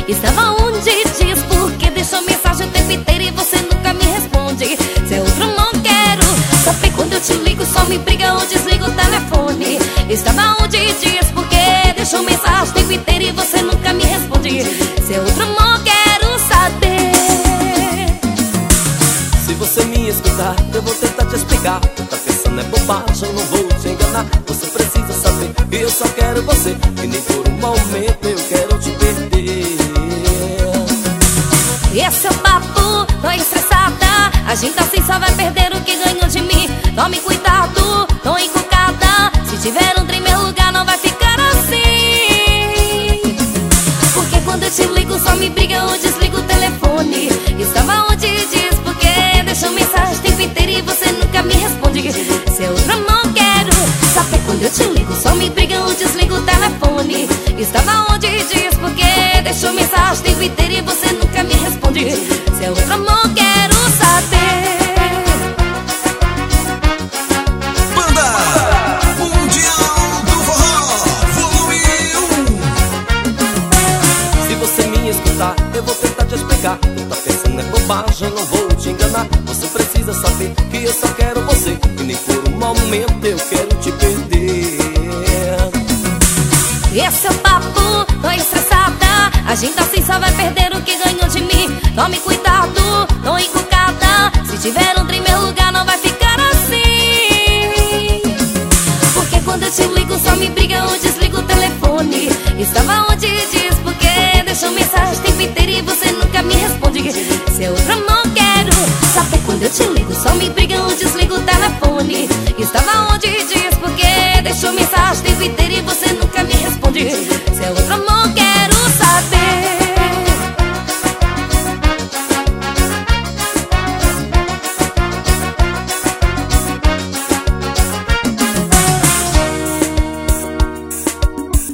Estava onde diz porque deixou mensagem o tempo inteiro e você nunca me responde. Se é outro não quero saber, quando eu te ligo só me briga ou desliga o telefone. Estava onde diz porque deixou mensagem o tempo inteiro e você nunca me responde. Se é outro não quero saber. Se você me escutar, eu vou tentar te explicar. Tá pensando é bobagem, eu não vou te enganar. Você precisa saber que eu só quero você, e nem por um momento eu quero te perder. Esse é o papo, tô estressada. A gente assim só vai perder o que ganhou de mim. Tome cuidado, tô encucada. Se tiver um trem em meu lugar não vai ficar assim. Porque quando eu te ligo só me briga ou desliga o telefone. Estava onde diz porque deixou mensagem o tempo inteiro e você nunca me responde. Se é outra não quero saber, quando eu te ligo só me briga ou desliga o telefone. Estava onde diz porque deixou mensagem o tempo inteiro e você nunca me responde. Se é outra não quero saber. Banda Mundial do Forró, volume 1. Se você me escutar, eu vou tentar te explicar. Tu tá pensando é bobagem, não vou te enganar. Você precisa saber que eu só quero você, e nem por um momento eu quero te perder. Esse é o papo, tô estressada. A gente assim só vai perder o que ganhou de mim. Tome cuidado, tô encucada. Se tiver um trem em meu lugar não vai ficar assim. Porque quando eu te ligo só me briga ou desliga o telefone. Estava onde diz porque deixou mensagem o tempo inteiro e você nunca me responde. Se é outra não quero saber, quando eu te ligo só me briga ou desliga o telefone. Estava onde diz porque deixou mensagem o tempo inteiro e você nunca me responde. Se é outra não